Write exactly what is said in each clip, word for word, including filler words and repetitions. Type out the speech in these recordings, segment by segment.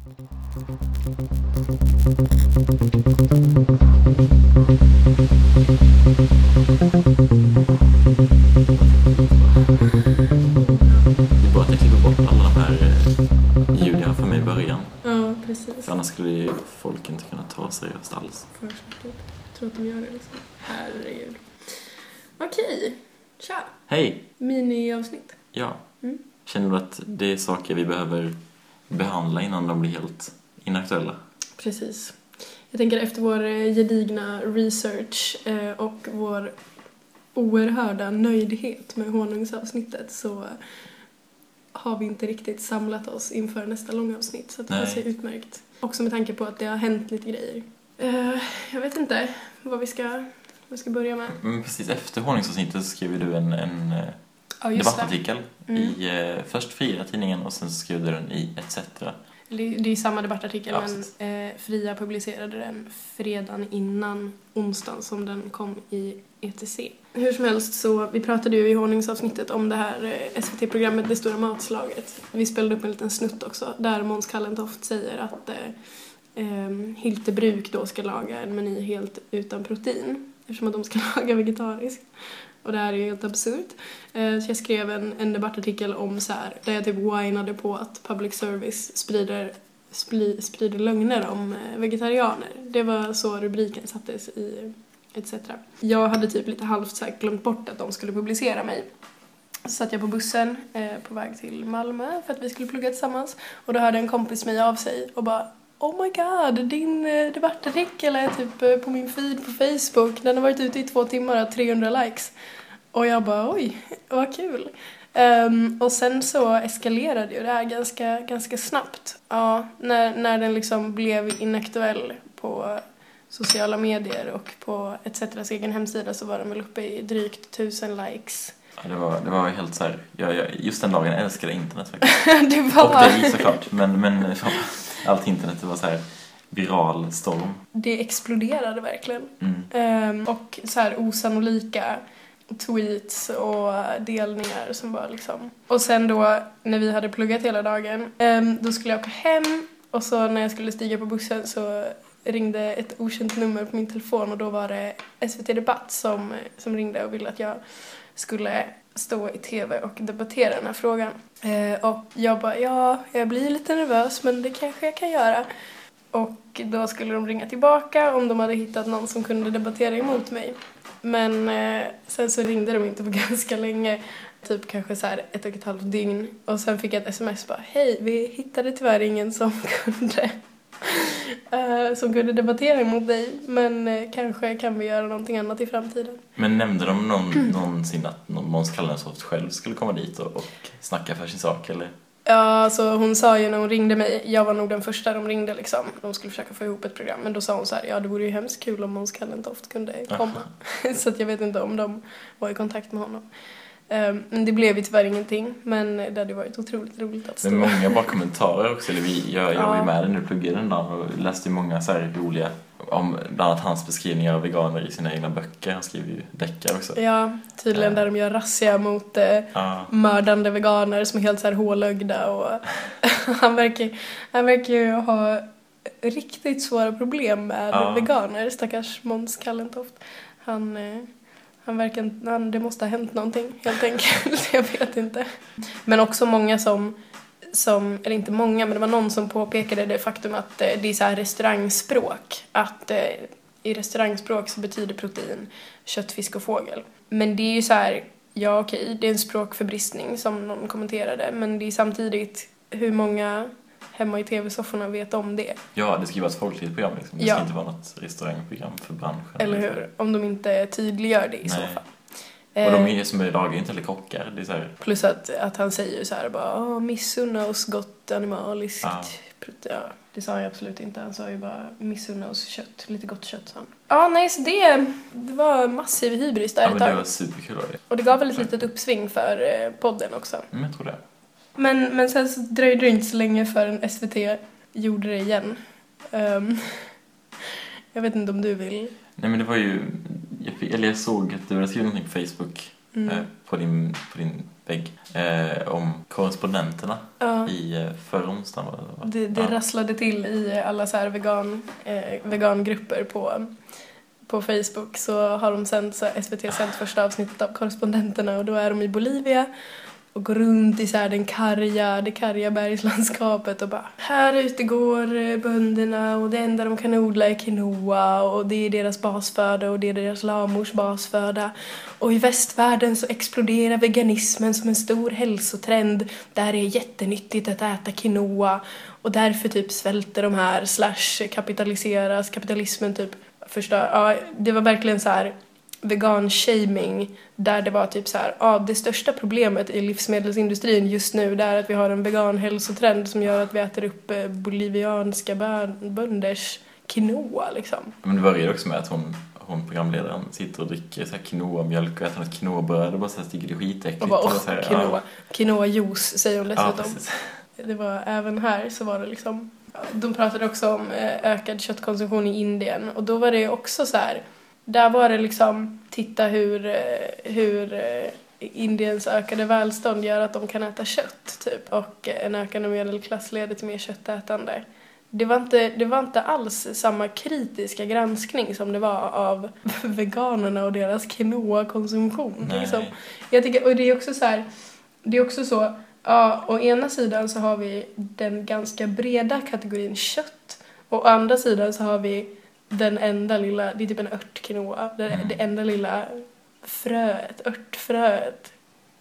Det är bara att jag klipper bort alla de här eh, ljud jag har för mig i början. Ja, precis. För annars skulle ju folk inte kunna ta seriöst alls. Jag tror att de gör det liksom. Herregud. Okej, tja. Hej! Mini-avsnitt. Ja. Mm. Känner du att det är saker vi behöver behandla innan de blir helt inaktuella? Precis. Jag tänker efter vår gedigna research eh, och vår oerhörda nöjdhet med honungsavsnittet så har vi inte riktigt samlat oss inför nästa långavsnitt. Så att det ser utmärkt. Också med tanke på att det har hänt lite grejer. Eh, jag vet inte vad vi ska, vad vi ska börja med. Men precis efter honungsavsnittet så skrev du en, en ja, debattartikel mm. i eh, först Fria-tidningen och sen skrev du den i et cetera. Det, det är samma debattartikel, ja, men eh, Fria publicerade den fredagen innan onsdagen som den kom i E T C. Hur som helst så, vi pratade ju i honungsavsnittet om det här eh, S V T-programmet Det stora matslaget. Vi spelade upp en liten snutt också, där Måns Kallentoft säger att eh, eh, Hyltebruk då ska laga en meny helt utan protein, eftersom att de ska laga vegetariskt. Och det här är ju helt absurt. Eh, så jag skrev en, en debattartikel om så här, där jag typ whinade på att public service sprider, spli, sprider lögner om eh, vegetarianer. Det var så rubriken sattes i et cetera. Jag hade typ lite halvt så här glömt bort att de skulle publicera mig. Så satt jag på bussen eh, på väg till Malmö för att vi skulle plugga tillsammans. Och då hörde en kompis mig av sig och bara: oh my god, din eh, debattartikel är typ eh, på min feed på Facebook. Den har varit ute i två timmar och har trehundra likes. Och jag bara, oj, vad kul. Um, och sen så eskalerade ju det här ganska, ganska snabbt. Ja, när, när den liksom blev inaktuell på sociala medier och på et cetera:s egen hemsida så var den väl uppe i drygt tusen likes. Ja, det var, det var helt så här, jag, jag, just den dagen älskade internet faktiskt. Det var... Och det är såklart, men, men allt internet det var så här viral storm. Det exploderade verkligen. Mm. Um, och så här osannolika tweets och delningar som var liksom. Och sen då när vi hade pluggat hela dagen, um, då skulle jag åka hem och så när jag skulle stiga på bussen så ringde ett okänt nummer på min telefon och då var det S V T Debatt som, som ringde och ville att jag skulle stå i tv och debattera den här frågan. Uh, och jag bara, ja, jag blir lite nervös men det kanske jag kan göra. Och då skulle de ringa tillbaka om de hade hittat någon som kunde debattera emot mig. Men eh, sen så ringde de inte på ganska länge. Typ kanske så här ett och ett halvt dygn. Och sen fick jag ett sms bara: hej, vi hittade tyvärr ingen som kunde, uh, som kunde debattera emot dig. Men eh, kanske kan vi göra någonting annat i framtiden. Men nämnde de någon, någonsin att någon Måns Kallentoft själv skulle komma dit och, och snacka för sin sak, eller? Ja, alltså hon sa ju när hon ringde mig, jag var nog den första de ringde liksom. De skulle försöka få ihop ett program, men då sa hon så här: ja, det vore ju hemskt kul om Måns Kallentoft kunde komma. Så att jag vet inte om de var i kontakt med honom. Um, men det blev ju tyvärr ingenting, men det hade varit otroligt roligt att stå. Det är många bra kommentarer också, eller vi, jag, jag ja. var ju med när du pluggade den dagen och läste ju många så här roliga om bland annat hans beskrivningar av veganer i sina egna böcker. Han skriver ju deckare också. Ja, tydligen där de gör razzia mot eh, ja. mördande veganer som är helt så här hålögda och han verkar, han verkar ju ha riktigt svåra problem med ja. veganer, stackars Måns Kallentoft. Han, eh, han verkar, han, det måste ha hänt någonting helt enkelt, jag vet inte. Men också många som som, eller inte många, men det var någon som påpekade det faktum att eh, det är så här restaurangspråk. Att eh, i restaurangspråk så betyder protein kött, fisk och fågel. Men det är ju så här, ja okej, det är en språkförbristning som någon kommenterade. Men det är samtidigt hur många hemma i tv-sofforna vet om det. Ja, det ska ju vara ett folkligt program liksom. Det ska ja. inte vara något restaurangprogram för branschen. Eller hur? Om de inte tydliggör det i Nej. så fall. Och de är som idag är inte heller kockar. Det är så här... Plus att, att han säger så här bara, missunna oss gott animaliskt. Ja. Ja, det sa han absolut inte. Han sa ju bara missunna oss kött. Lite gott kött, sa han. Ja, nej, så det, det var massiv hybris där ja, ett men tag. det var superkul. Det. Och det gav väl ett litet uppsving för podden också. Mm, jag tror det. Men, men sen så dröjde det inte så länge förrän S V T gjorde det igen. Um, jag vet inte om du vill... Nej, men det var ju... Jag, fick, eller jag såg att du hade skrivit någonting på Facebook mm. eh, på din, på din vägg. Eh, om korrespondenterna Ja. i eh, förra onsdagen. Var det, va? Det, det Ja. rasslade till i alla så här vegan, eh, vegangrupper på, på Facebook, så har de sänt, så S V T sänt första avsnittet av Korrespondenterna, och då är de i Bolivia och går runt i så här den karga, det karga bergslandskapet och bara, här ute går eh, bönderna och det enda de kan odla är quinoa och det är deras basföda och det är deras lamors basföda. Och i västvärlden så exploderar veganismen som en stor hälsotrend. Där är jättenyttigt att äta quinoa och därför typ svälter de här, slash kapitaliseras, kapitalismen typ förstör. Ja, det var verkligen så här vegan-shaming, där det var typ så här, ja, det största problemet i livsmedelsindustrin just nu det är att vi har en vegan-hälsotrend som gör att vi äter upp eh, bolivianska bö- bönders quinoa liksom. Men det började också med att hon, hon programledaren sitter och dricker så här quinoa-mjölk och äter något quinoa-bröd och bara så här sticker det skitäckligt. Och bara, och åh, så här, quinoa. ja. Quinoa-juice säger hon Ja, dessutom. precis. Det var även här så var det liksom, de pratade också om eh, ökad köttkonsumtion i Indien, och då var det också så här, där var det liksom, titta hur, eh, hur eh, Indiens ökade välstånd gör att de kan äta kött typ, och eh, en ökande medelklass leder till mer köttätande. Det var inte, det var inte alls samma kritiska granskning som det var av veganerna och deras quinoa-konsumtion. Liksom. Jag tycker, och det är också så här, det är också så, ja, å ena sidan så har vi den ganska breda kategorin kött, och å andra sidan så har vi den enda lilla, det är typ en örtquinoa, det, Mm. det enda lilla fröet, örtfröet,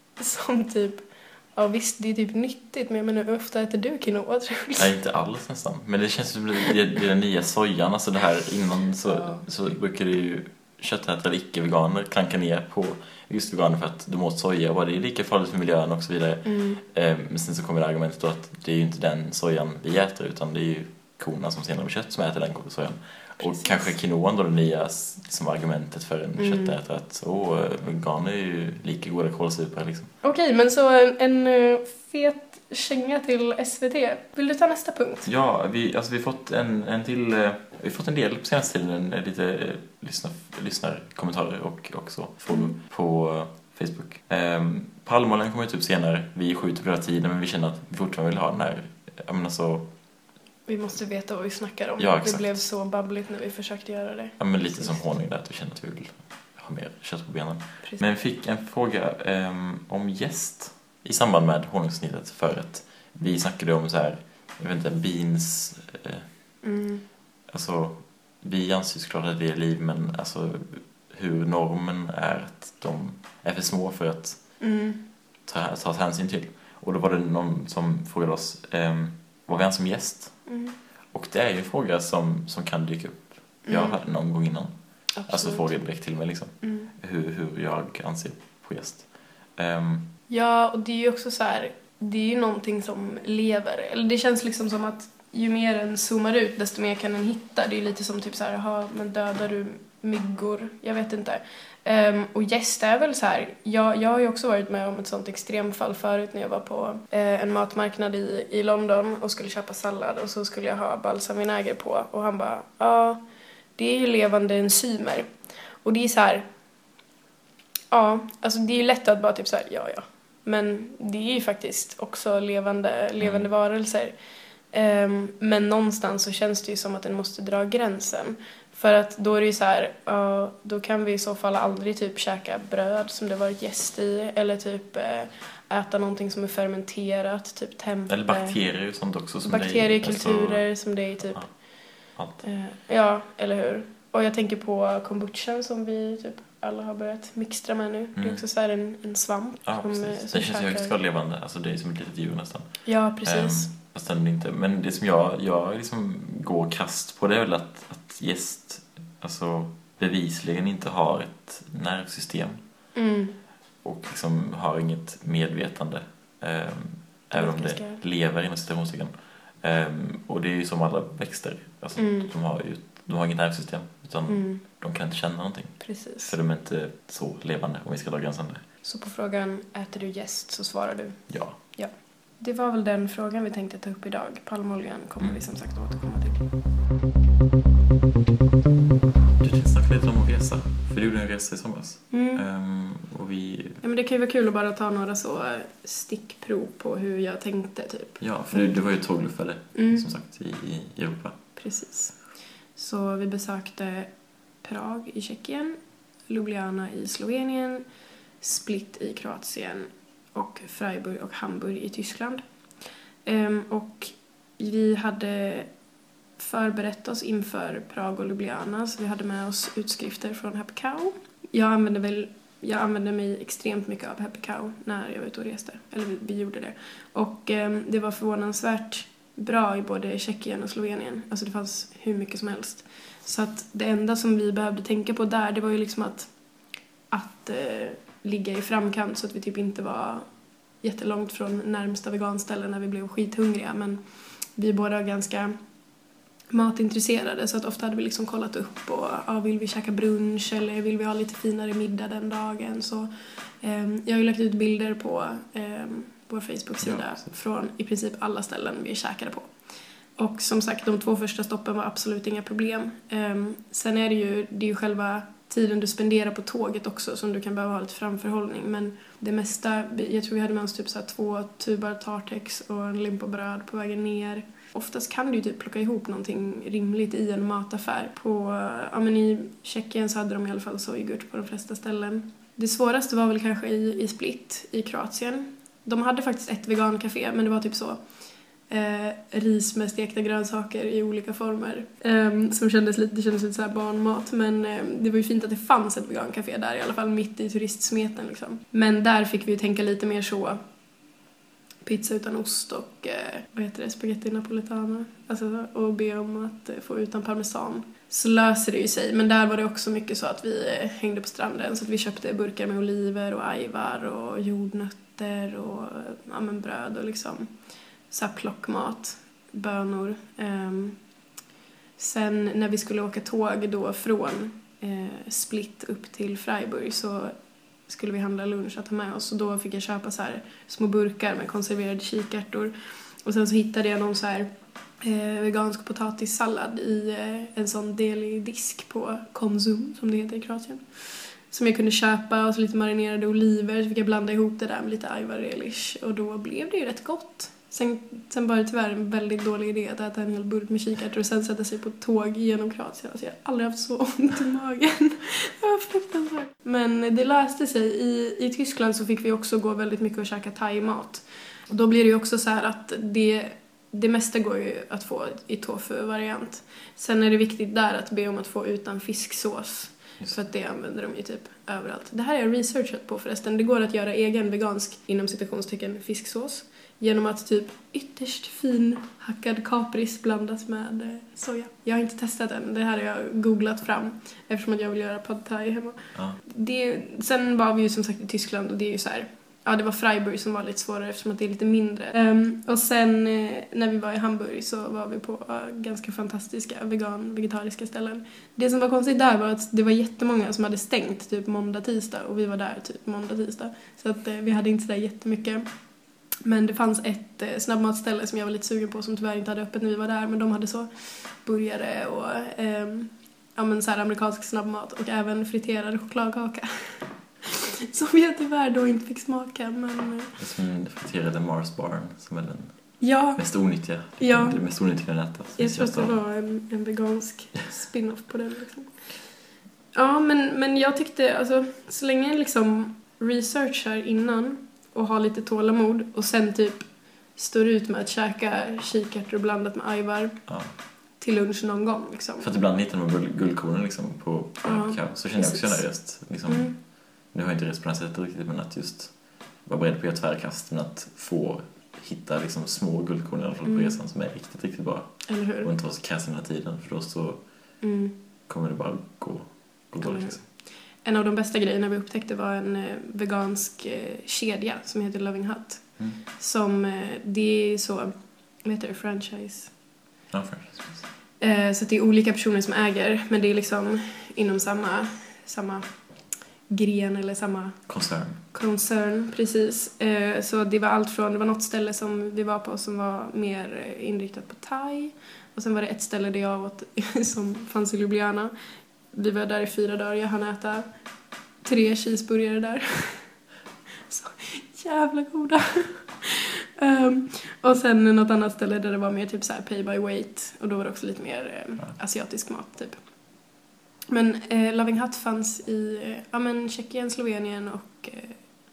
som typ, ja visst det är typ nyttigt, men jag menar hur ofta äter du quinoa, tror jag? Nej, inte alls nästan. Men det känns som det, det, det är den nya sojan, alltså det här innan så, Ja. så brukar det ju köttätare icke-veganer klanka ner på just veganer för att de åt soja och det är lika farligt för miljön och så vidare. Mm. Eh, men sen så kommer det argumentet då att det är ju inte den sojan vi äter, utan det är ju korna som senare med kött som äter den sojan. Och Precis. kanske quinoan då det nya som argumentet för en Mm. köttätare, att åh, veganer är ju lika goda kålsupare liksom. Okej, men så en, en eh, fet känga till S V T. Vill du ta nästa punkt? Ja, vi alltså vi har fått en en till eh, vi har fått en del på senaste tiden, eh, lite eh, lyssnar lyssnarkommentarer och också frågor Mm. på eh, Facebook. Ehm Palmollen kommer ut typ senare. Vi skjuter på hela tiden, men vi känner att vi fortfarande vill ha den här, jag menar så, Vi måste veta vad vi snackar om. Ja, Det exakt. blev så babbligt när vi försökte göra det. ja men lite som honung där, att vi känner att vi vill ha mer kött på benen. Precis. Men vi fick en fråga ehm, om gäst i samband med honungssnittet, för att vi snackade om så här, jag vet inte, bins eh, Mm. alltså vi anser såklart att det är liv, men alltså hur normen är att de är för små för att Mm. ta, ta hänsyn till. Och då var det någon som frågade oss, ehm, vad vi anser som gäst? Mm. Och det är ju en fråga som, som kan dyka upp. Jag har Mm. hört någon gång innan. Absolut. Alltså frågor direkt till mig liksom. Mm. Hur, hur jag anser på gäst. Ehm, Ja, och det är ju också så här, det är ju någonting som lever. Eller det känns liksom som att ju mer den zoomar ut, desto mer kan den hitta. Det är lite som typ så här, jaha, men dödar du myggor? Jag vet inte. Um, och gäst är väl så här, jag, jag har ju också varit med om ett sånt extremfall förut när jag var på eh, en matmarknad i, i London och skulle köpa sallad, och så skulle jag ha balsamvinäger på, och han bara, ja, det är ju levande enzymer. Och det är så här, ja, alltså det är ju lätt att bara typ så här, ja, ja. Men det är ju faktiskt också levande, levande Mm. varelser. Um, men någonstans så känns det ju som att den måste dra gränsen. För att då är det ju så här, uh, då kan vi i så fall aldrig typ käka bröd som det varit jäst i, eller typ uh, äta någonting som är fermenterat, typ tempe. eller bakterier och sånt också. Som Bakteriekulturer det är, som det är typ. Ja, allt. Uh, ja, eller hur? Och jag tänker på kombuchan som vi typ alla har börjat mixtra med nu. Det är Mm. också så här en, en svamp. Ja, som, eh, precis. som Det känns ju käkar- högst skadlevande. Alltså det är som ett litet djur nästan. Ja, precis. Ehm, fast den inte. Men det som jag, jag liksom går krasst på, det är väl att, att gäst alltså bevisligen inte har ett nervsystem Mm. och liksom har inget medvetande. Um, även om det Ganska. lever inom citationstecken. Um, och det är ju som alla växter. Alltså, Mm. de, har ju, de har inget nervsystem, utan Mm. de kan inte känna någonting. Precis. För de är inte så levande, om vi ska dra gränsen där. Så på frågan, äter du jäst, så svarar du. Ja. Det var väl den frågan vi tänkte ta upp idag. Palmoljan kommer vi som sagt återkomma till. Du tänkte snacka lite om att resa. För vi gjorde en resa i somras. Mm. Um, och vi... Ja, men det kan ju vara kul att bara ta några så stickprov på hur jag tänkte typ. Ja, för det, det var ju tågluffade Mm. som sagt i, i Europa. Precis. Så vi besökte Prag i Tjeckien, Ljubljana i Slovenien, Split i Kroatien och Freiburg och Hamburg i Tyskland. Um, och vi hade förberett oss inför Prag och Ljubljana, så vi hade med oss utskrifter från Happy Cow. Jag använde väl jag använde mig extremt mycket av Happy Cow när jag var ute och reste, eller vi, vi gjorde det. Och um, det var förvånansvärt bra i både Tjeckien och Slovenien. Alltså det fanns hur mycket som helst. Så att det enda som vi behövde tänka på där, det var ju liksom att att eh, ligga i framkant så att vi typ inte var jättelångt från närmsta veganställen när vi blev skithungriga. Men vi båda var ganska matintresserade, så att ofta hade vi liksom kollat upp och ja, vill vi käka brunch eller vill vi ha lite finare middag den dagen. Så eh, jag har ju lagt ut bilder på eh, vår Facebook-sida ja, från i princip alla ställen vi käkade på. Och som sagt, de två första stoppen var absolut inga problem. Eh, sen är det ju, det är ju själva tiden du spenderar på tåget också som du kan behöva ha lite framförhållning. Men det mesta, jag tror vi hade med oss typ så här två tubar Tartex och en limpa bröd på vägen ner. Oftast kan du ju typ plocka ihop någonting rimligt i en mataffär. På, ja men i Tjeckien så hade de i alla fall sojgurt på de flesta ställen. Det svåraste var väl kanske i, i Split i Kroatien. De hade faktiskt ett vegancafé, men det var typ så eh, ris med stekta grönsaker i olika former. Eh, som kändes lite, det kändes lite så här barnmat, men eh, det var ju fint att det fanns ett vegancafé där i alla fall mitt i turistsmeten liksom. Men där fick vi ju tänka lite mer så pizza utan ost och eh, vad heter det, spaghetti napoletana, alltså, och be om att eh, få utan parmesan. Så löser det ju sig, men där var det också mycket så att vi eh, hängde på stranden, så att vi köpte burkar med oliver och ajvar och jordnötter och ja, men bröd och liksom så här plockmat, bönor. Um, sen när vi skulle åka tåg då från eh, Split upp till Freiburg så skulle vi handla lunch att ta med oss, och då fick jag köpa så här små burkar med konserverade kikärtor. Och sen så hittade jag någon så här eh, vegansk potatissallad i eh, en sån delig disk på Konsum, som det heter i Kroatien, som jag kunde köpa, och så lite marinerade oliver, så fick jag blanda ihop det där med lite ajvar relish, och då blev det ju rätt gott. Sen, sen var det tyvärr en väldigt dålig idé att äta en hel burk med kikärtor och sen sätta sig på ett tåg genom Kroatien. Alltså jag har aldrig haft så ont i magen. Det var fruktansvärt. Men det löste sig. I, I Tyskland så fick vi också gå väldigt mycket och käka thai-mat. Och då blir det ju också så här att det, det mesta går ju att få i tofu-variant. Sen är det viktigt där att be om att få utan fisksås. Just. För att det använder de ju typ överallt. Det här har jag researchat på förresten. Det går att göra egen vegansk, inom citationstecken, fisksås. Genom att typ ytterst fin hackad kapris blandas med soja. Jag har inte testat den. Det här har jag googlat fram eftersom att jag vill göra pad thai hemma. Ja. Det, sen var vi ju som sagt i Tyskland, och det är ju så här. Ja, det var Freiburg som var lite svårare eftersom att det är lite mindre. Um, och sen eh, när vi var i Hamburg så var vi på uh, ganska fantastiska vegan, vegetariska ställen. Det som var konstigt där var att det var jättemånga som hade stängt typ måndag, tisdag, och vi var där typ måndag, tisdag. Så att eh, vi hade inte så där jättemycket. Men det fanns ett eh, snabbmatställe som jag var lite sugen på som tyvärr inte hade öppet när vi var där. Men de hade så burgare och eh, ja, men så här amerikansk snabbmat och även friterad chokladkaka. Som jag tyvärr då inte fick smaka. Men... Det är som en friterade Mars Bar som är den ja. mest onyttiga. Ja. Det mest onyttiga nätet. Jag tror att det var en, en vegansk spin-off på den. Liksom. Ja, men, men jag tyckte, alltså, så länge jag liksom researchar innan och har lite tålamod och sen typ står ut med att käka kikärtor blandat med ajvar ja. till lunch någon gång. Liksom. För att ibland hittar man guldkornen liksom på, på ja, kaffe. Så känner jag också när just liksom, mm. nu har jag inte rest på det här sättet riktigt, men att just vara beredd på att göra tvärkast, men att få hitta liksom små guldkorn i alla fall på mm. resan som är riktigt, riktigt bra. Eller hur? Och inte vara så kräsen hela tiden, för då så mm. kommer det bara gå, gå dåligt liksom. En av de bästa grejerna vi upptäckte var en eh, vegansk eh, kedja som heter Loving Hut. Mm. Som, eh, det är så, vad heter det, franchise? Ja, franchise. Eh, så det är olika personer som äger, men det är liksom inom samma, samma gren eller samma koncern. Koncern, precis. Eh, så det var allt från, det var något ställe som vi var på som var mer inriktat på thai. Och sen var det ett ställe där jag åt som fanns i Ljubljana. vi var där i fyra dagar. Jag hann äta tre cheeseburgare där. Så jävla goda. um, och sen något annat ställe där det var mer typ så här pay by weight. Och då var det också lite mer eh, asiatisk mat typ. Men eh, Loving Hut fanns i eh, ja, men Tjeckien, Slovenien och eh,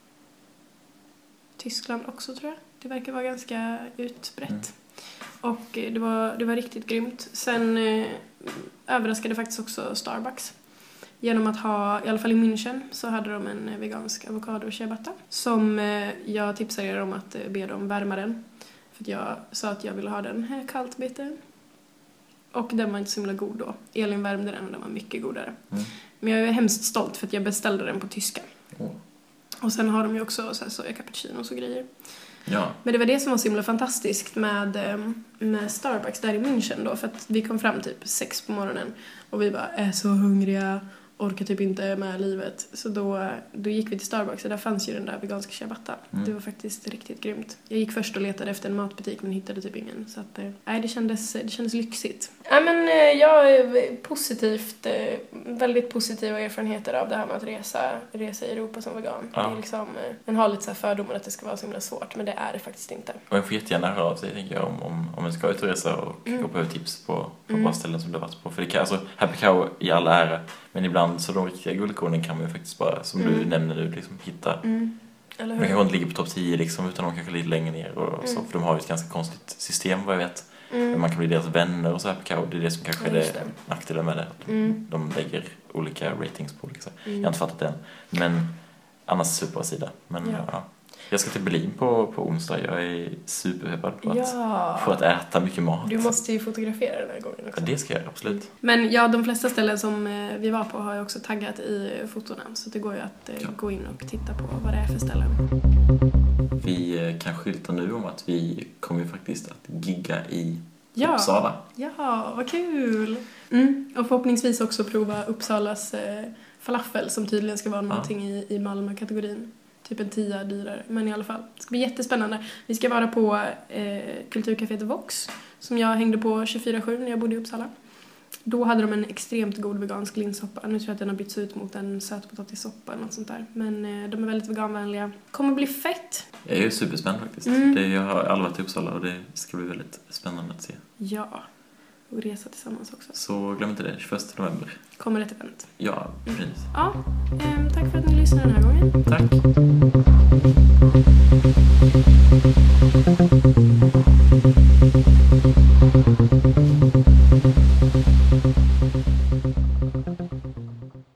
Tyskland också tror jag. Det verkar vara ganska utbrett. Mm. Och eh, det var, det var riktigt grymt. Sen eh, överraskade faktiskt också Starbucks. Genom att ha, i alla fall i München, så hade de en vegansk avokado ciabatta. Som eh, jag tipsade er om att eh, be dem värma den. För att jag sa att jag ville ha den här kallt biten. Och den var inte så himla god då. Elin värmde den och den var mycket godare. Mm. Men jag är hemskt stolt för att jag beställde den på tyska. Oh. Och sen har de ju också så här soja cappuccinos och grejer. Ja. Men det var det som var så himla fantastiskt med, med Starbucks där i München då. För att vi kom fram typ sex på morgonen. Och vi bara är så hungriga. Orkar typ inte med livet. Så då, då gick vi till Starbucks och där fanns ju den där veganska ciabatta. Mm. Det var faktiskt riktigt grymt. Jag gick först och letade efter en matbutik men hittade typ ingen. Så att, nej, det kändes, det kändes lyxigt. Ja, men jag är positivt, väldigt positiva erfarenheter av det här med att resa, resa i Europa som vegan. Ja. Det är liksom, man har lite så här fördomar att det ska vara så himla svårt, men det är det faktiskt inte. Och jag får jättegärna höra av sig, tänker jag, om, om, om man ska ut och resa och, mm. och behöver tips på, på mm. bra ställen som du har varit på. För det kan, alltså, Happy Cow i alla ära, men ibland så de riktiga guldkornen kan man ju faktiskt bara, som mm. du nämner nu, liksom hitta. Mm. Eller hur? De kanske inte ligger på topp tio liksom, utan de kanske ligger längre ner och mm. så, för de har ju ett ganska konstigt system vad jag vet. Mm. Men man kan bli deras vänner och så här på Cow, det är det som kanske ja, är det nackdelen med det. Mm. De lägger olika ratings på liksom. Mm. Jag har inte fattat det än. Men annars super sida. Men ja. Ja. Jag ska till Berlin på, på onsdag. Jag är superpeppad på att, ja. på att äta mycket mat. Du måste ju fotografera den här gången också. Ja, det ska jag absolut. Men ja, de flesta ställen som vi var på har jag också taggat i fotorna. Så det går ju att ja. gå in och titta på vad det är för ställen. Vi kan skylta nu om att vi kommer ju faktiskt att gigga i ja. Uppsala. Ja, vad kul! Mm. Och förhoppningsvis också prova Uppsalas eh, falafel som tydligen ska vara ja. någonting i, i Malmö-kategorin. Typ en tia dyrare, men i alla fall. Det ska bli jättespännande. Vi ska vara på eh, Kulturcaféet Vox som jag hängde på tjugofyra sju när jag bodde i Uppsala. Då hade de en extremt god vegansk linssoppa. Nu tror jag att den har bytts ut mot en sötpotatissoppa eller något sånt där. Men eh, de är väldigt veganvänliga. Kommer bli fett. Jag är ju superspänd faktiskt. Mm. Det, jag har aldrig varit i Uppsala och det ska bli väldigt spännande att se. Ja, och resa tillsammans också. Så glöm inte det, tjugoförsta november. Kommer ett event. Ja, precis. Mm. Ja, eh, tack för att ni lyssnade den här gången.